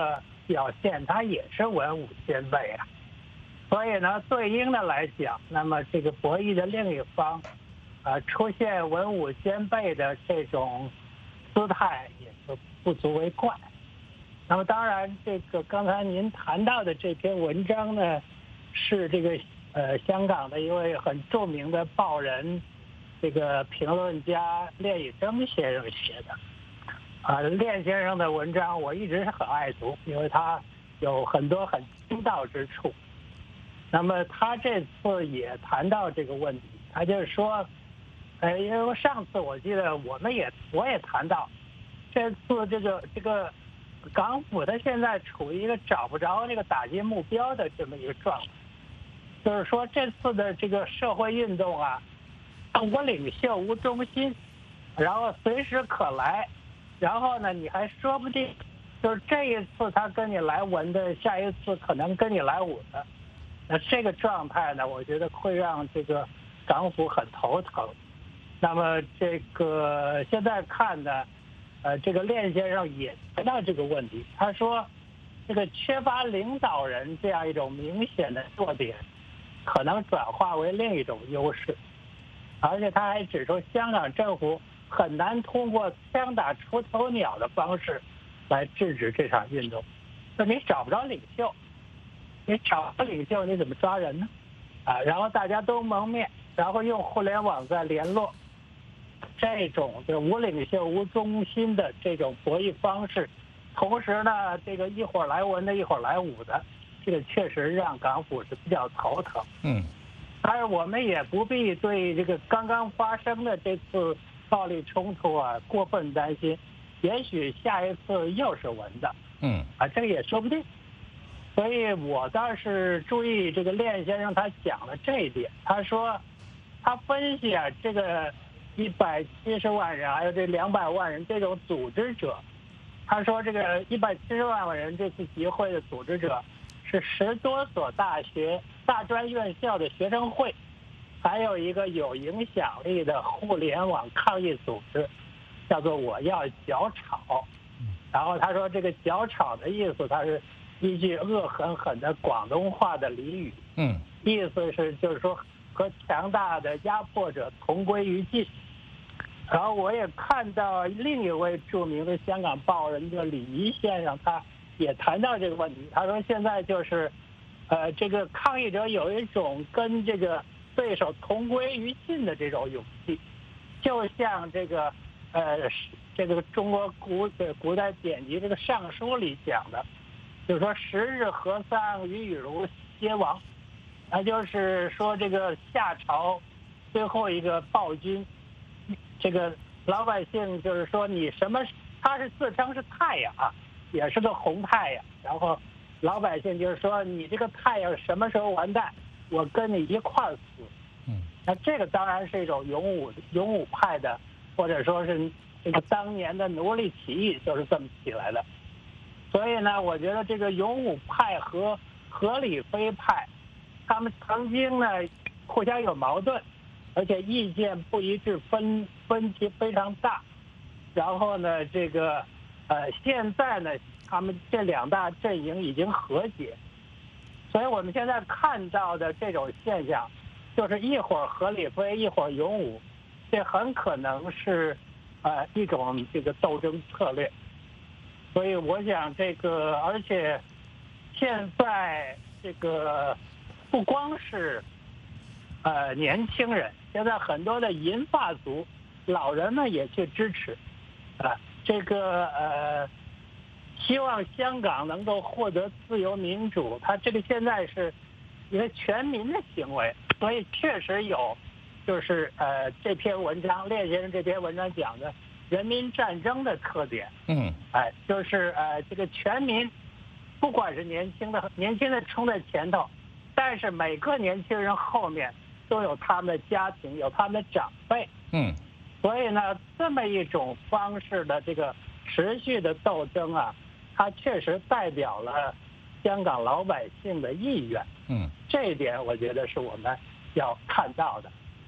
表现，它也是文武兼备啊。所以呢，对应的来讲，那么这个博弈的另一方，呃，出现文武兼备的这种姿态，也是不足为怪。那么当然，这个刚才您谈到的这篇文章呢，是这个呃香港的一位很著名的报人，这个评论家练乙铮先生写的。啊，练先生的文章我一直是很爱读，因为他有很多很精到之处。那么他这次也谈到这个问题，他就是说，呃，因为上次我记得我们也我也谈到，这次这个这个港府他现在处于一个找不着这个打击目标的这么一个状态，就是说这次的这个社会运动啊，无领袖无中心，然后随时可来。然后呢，你还说不定，就是这一次他跟你来文的，下一次可能跟你来武的。那这个状态呢，我觉得会让这个港府很头疼。那么这个现在看呢，呃，这个练先生也谈到这个问题，他说，这个缺乏领导人这样一种明显的弱点，可能转化为另一种优势。而且他还指出，香港政府很难通过枪打出头鸟的方式来制止这场运动。那你找不着领袖，你找不着领袖，你怎么抓人呢？啊，然后大家都蒙面，然后用互联网在联络，这种就无领袖无中心的这种博弈方式，同时呢，这个一会儿来文的，一会儿来武的，这个确实让港府是比较头疼。 嗯， 但是我们也不必对这个刚刚发生的这次暴力冲突啊过分担心，也许下一次又是文的。 嗯， 啊，这个也说不定。所以我倒是注意这个练先生他讲了这一点，他说他分析啊，这个一百七十万人还有这两百万人这种组织者，他说这个一百七十万人这次集会的组织者是十多所大学大专院校的学生会，还有一个有影响力的互联网抗议组织，叫做我要脚吵。然后他说这个脚吵的意思，他是一句恶狠狠的广东话的俚语， 嗯， 意思是就是说和强大的压迫者同归于尽。然后我也看到另一位著名的香港报人叫李怡先生，他也谈到这个问题。他说现在就是，呃，这个抗议者有一种跟这个对手同归于尽的这种勇气，就像这个，呃，这个中国古古代典籍这个《尚书》里讲的，就是说十日河桑，于雨如皆亡，那就是说这个夏朝最后一个暴君。这个老百姓就是说你什么，他是自称是太阳啊，也是个红太阳。然后老百姓就是说你这个太阳什么时候完蛋，我跟你一块儿死。 嗯， 那这个当然是一种勇武勇武派的，或者说是这个当年的奴隶起义就是这么起来的。所以呢，我觉得这个勇武派和合理非派，他们曾经呢互相有矛盾。而且意见不一致，分分歧非常大。然后呢，这个呃，现在呢，他们这两大阵营已经和解，所以我们现在看到的这种现象，就是一会儿合理非，一会儿勇武，这很可能是呃一种这个斗争策略。所以我想这个，而且现在这个不光是呃年轻人。现在很多的银发族老人们也去支持，啊，这个呃，希望香港能够获得自由民主，它这个现在是一个全民的行为，所以确实有，就是呃这篇文章练先生这篇文章讲的人民战争的特点， 嗯， 哎，就是呃这个全民，不管是年轻的年轻的冲在前头，但是每个年轻人后面。都有他们的家庭，有他们的长辈， 嗯， 所以呢，这么一种方式的这个持续的斗争啊，它确实代表了香港老百姓的意愿， 嗯， 这一点我觉得是我们要看到的。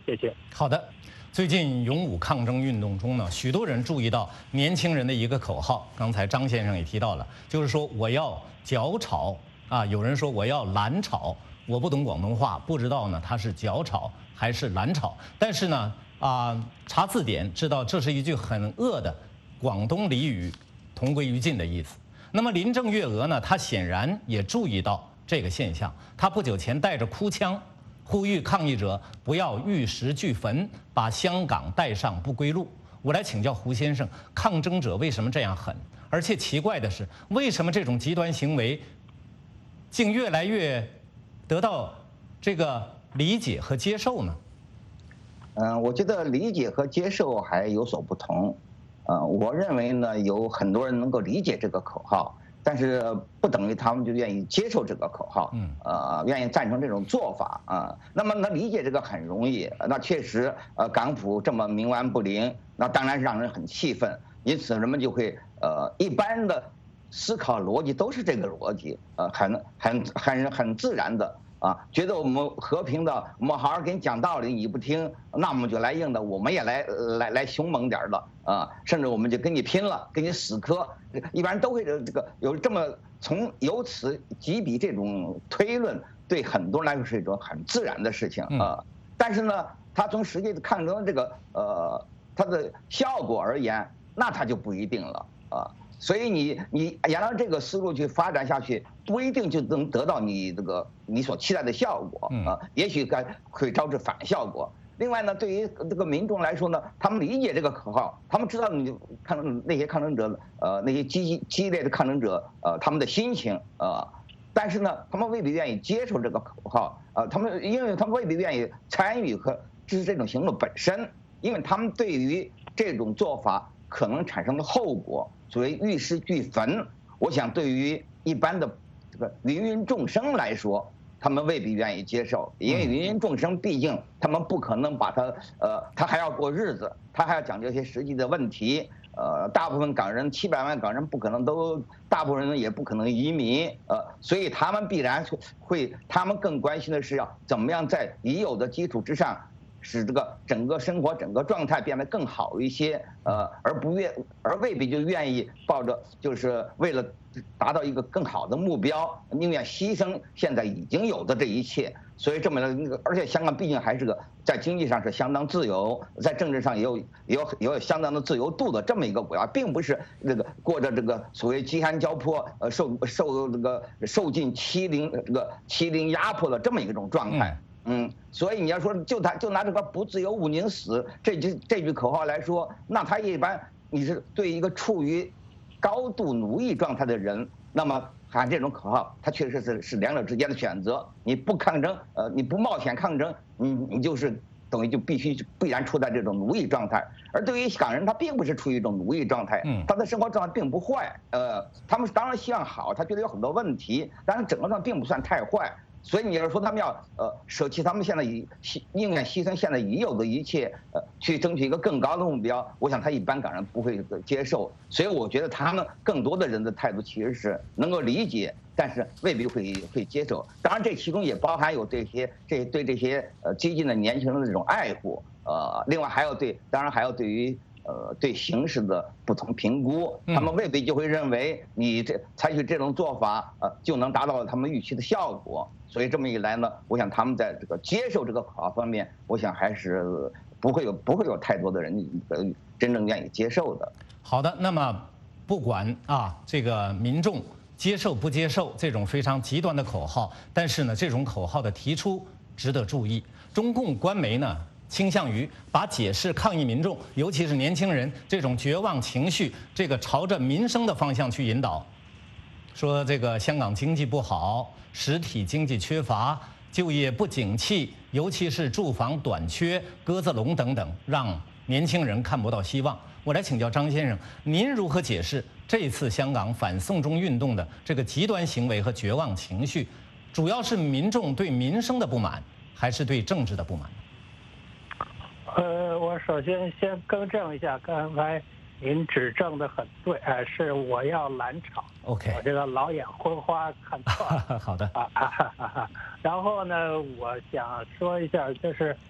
谢谢。 好的。最近勇武抗争运动中呢，许多人注意到年轻人的一个口号，刚才张先生也提到了，就是说我要脚炒啊，有人说我要蓝炒，我不懂广东话，不知道呢它是脚炒还是蓝炒，但是呢啊查字典知道这是一句很恶的广东俚语，同归于尽的意思。那么林郑月娥呢，她显然也注意到这个现象，她不久前带着哭腔，呼吁抗议者不要玉石俱焚，把香港带上不归路。我来请教胡先生，抗争者为什么这样狠？而且奇怪的是，为什么这种极端行为竟越来越得到这个理解和接受呢？ 嗯，我觉得理解和接受还有所不同。呃，我认为呢，有很多人能够理解这个口号。但是不等于他们就愿意接受这个口号，嗯，呃，愿意赞成这种做法啊。那么，那理解这个很容易，那确实，呃，港府这么冥顽不灵，那当然是让人很气愤。因此，人们就会，呃，一般的思考逻辑都是这个逻辑，呃，很很很很自然的啊，觉得我们和平的，我们好好给你讲道理，你不听，那我们就来硬的，我们也来来来凶猛点的啊，甚至我们就跟你拼了，跟你死磕。一般人都会这个有这么从由此及彼这种推论，对很多人来说是一种很自然的事情啊。但是呢，它从实际的抗争这个呃它的效果而言，那它就不一定了啊。所以你你沿着这个思路去发展下去，不一定就能得到你这个你所期待的效果啊，也许该会招致反效果。另外呢，对于这个民众来说呢，他们理解这个口号，他们知道你抗那些抗争者，呃，那些激激烈的抗争者，呃，他们的心情，呃，但是呢，他们未必愿意接受这个口号，呃，他们因为他们未必愿意参与和支持这种行动本身，因为他们对于这种做法可能产生的后果，所谓玉石俱焚，我想对于一般的这个芸芸众生来说，他们未必愿意接受，因为芸芸众生毕竟他们不可能把他呃，他还要过日子，他还要讲究一些实际的问题。呃，大部分港人七百万港人不可能都，大部分人也不可能移民，呃，所以他们必然会，他们更关心的是要怎么样在已有的基础之上，使这个整个生活整个状态变得更好一些，呃，而不愿而未必就愿意抱着就是为了达到一个更好的目标，宁愿牺牲现在已经有的这一切。所以这么那个，而且香港毕竟还是个在经济上是相当自由，在政治上也有也有也有相当的自由度的这么一个国家，并不是那个过着这个所谓饥寒交迫，呃，受受这个受尽欺凌这个欺凌压迫的这么一种状态。嗯，所以你要说就他就拿这个不自由勿宁死这句这句口号来说，那他一般你是对一个处于高度奴役状态的人，那么喊这种口号，它确实是是两者之间的选择。你不抗争，呃，你不冒险抗争，你你就是等于就必须必然处在这种奴役状态。而对于港人，他并不是处于一种奴役状态，他的生活状态并不坏，呃，他们当然希望好，他觉得有很多问题，但是整个上并不算太坏。所以你要说他们要呃舍弃他们现在已宁愿牺牲现在已有的一切，呃，去争取一个更高的目标，我想他一般港人不会接受。所以我觉得他们更多的人的态度其实是能够理解，但是未必会会接受。当然，这其中也包含有这些这对这些呃激进的年轻人的这种爱护，呃，另外还有对，当然还有对于呃对形势的不同评估，他们未必就会认为你这采取这种做法，呃，就能达到他们预期的效果。所以这么一来呢，我想他们在这个接受这个口号方面，我想还是不会有不会有太多的人呃真正愿意接受的。 好的，那么不管啊这个民众接受不接受这种非常极端的口号，但是呢，这种口号的提出值得注意。中共官媒呢倾向于把解释抗议民众，尤其是年轻人这种绝望情绪，这个朝着民生的方向去引导。说这个香港经济不好，实体经济缺乏，就业不景气，尤其是住房短缺、鸽子笼等等，让年轻人看不到希望。我来请教张先生，您如何解释这次香港反送中运动的这个极端行为和绝望情绪？主要是民众对民生的不满，还是对政治的不满？ 呃，我首先先更正一下，刚才您指正的很对，哎，是我要蓝炒。 OK， 我这个老眼昏花看错了。 好的。 啊，然后呢，我想说一下，就是，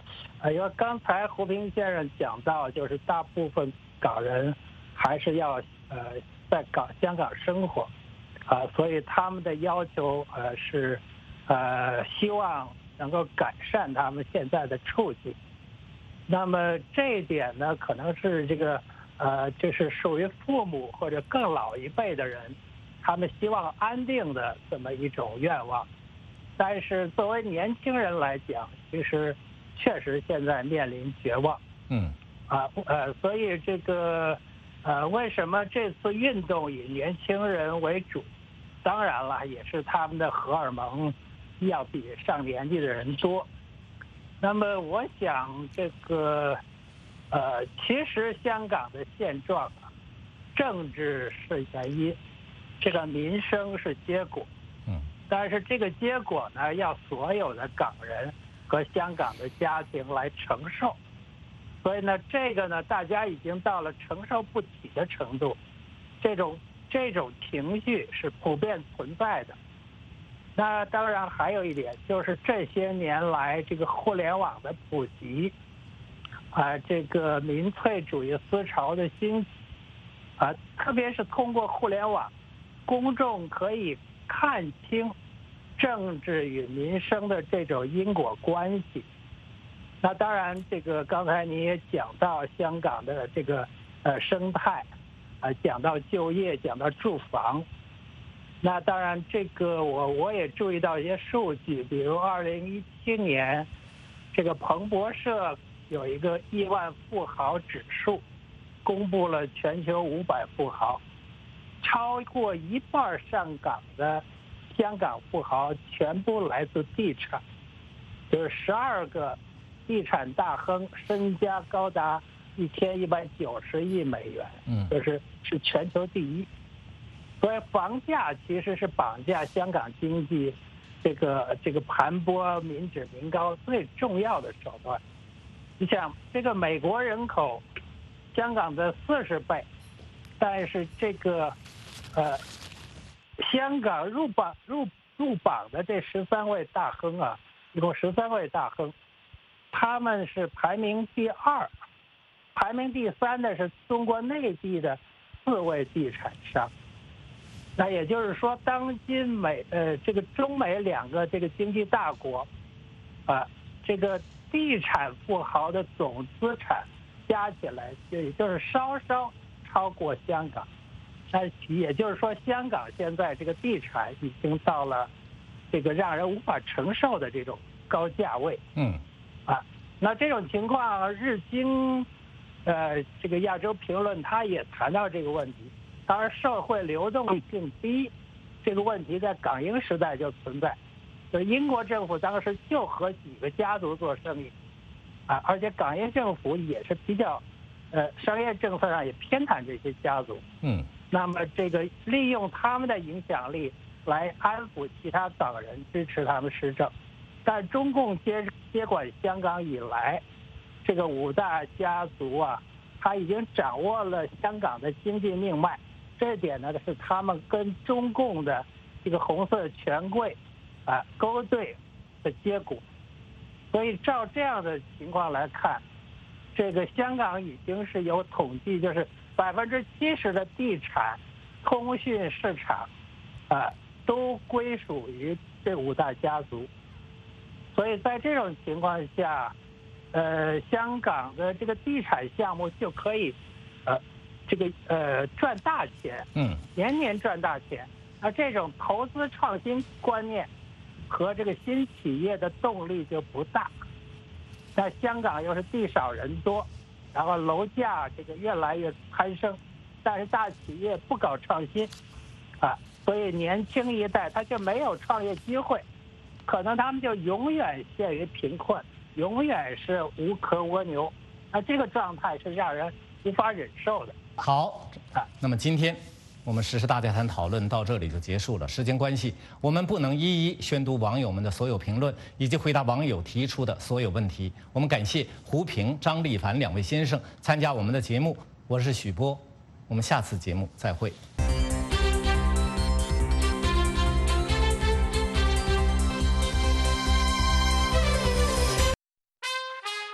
啊，因为刚才胡平先生讲到，就是大部分港人还是要呃在港香港生活，啊，所以他们的要求呃是呃希望能够改善他们现在的处境。那么这一点呢，可能是这个呃就是属于父母或者更老一辈的人，他们希望安定的这么一种愿望。但是作为年轻人来讲，其实确实现在面临绝望。 嗯。 啊呃，所以这个呃，为什么这次运动以年轻人为主？当然了，也是他们的荷尔蒙要比上年纪的人多。那么我想这个呃，其实香港的现状啊，政治是原因，这个民生是结果。 嗯。 但是这个结果呢，要所有的港人和香港的家庭来承受。所以呢，这个呢，大家已经到了承受不起的程度，这种这种情绪是普遍存在的。那当然还有一点，就是这些年来这个互联网的普及，啊，这个民粹主义思潮的兴起，啊，特别是通过互联网，公众可以看清政治与民生的这种因果关系。那当然，这个刚才你也讲到香港的这个呃生态，啊，讲到就业，讲到住房。那当然，这个我我也注意到一些数据，比如二零一七年，这个彭博社有一个亿万富豪指数，公布了全球五百富豪，超过一半上港的香港富豪全部来自地产，就是十二个地产大亨身家高达一千一百九十亿美元， 嗯， 就是是全球第一。所以房价其实是绑架香港经济这个这个盘剥民脂民膏最重要的手段。你想，这个美国人口香港的四十倍，但是这个呃香港入榜入入榜的这十三位大亨啊，一共十三位大亨，他们是排名第二，排名第三的是中国内地的四位地产商。那也就是说，当今美呃这个中美两个这个经济大国，啊，这个地产富豪的总资产加起来，就也就是稍稍超过香港。那也就是说，香港现在这个地产已经到了这个让人无法承受的这种高价位。 嗯。 啊，那这种情况，日经呃这个亚洲评论他也谈到这个问题。当然，社会流动性低，这个问题在港英时代就存在。就英国政府当时就和几个家族做生意，啊，而且港英政府也是比较，呃，商业政策上也偏袒这些家族。 嗯。 那么这个利用他们的影响力来安抚其他港人，支持他们施政。但中共接接管香港以来，这个五大家族啊，他已经掌握了香港的经济命脉。这一点呢，是他们跟中共的这个红色权贵啊勾兑的结果。所以照这样的情况来看，这个香港已经是有统计，就是百分之七十的地产、通讯市场啊都归属于这五大家族。所以在这种情况下，呃，香港的这个地产项目就可以呃。这个呃赚大钱， 嗯， 年年赚大钱。那这种投资创新观念和这个新企业的动力就不大。那香港又是地少人多，然后楼价这个越来越攀升，但是大企业不搞创新，啊，所以年轻一代他就没有创业机会，可能他们就永远陷于贫困，永远是无壳蜗牛。那这个状态是让人无法忍受的。 好，那么今天我们时事大家谈讨论到这里就结束了。时间关系，我们不能一一宣读网友们的所有评论以及回答网友提出的所有问题。我们感谢胡平、张立凡两位先生参加我们的节目。我是许波，我们下次节目再会。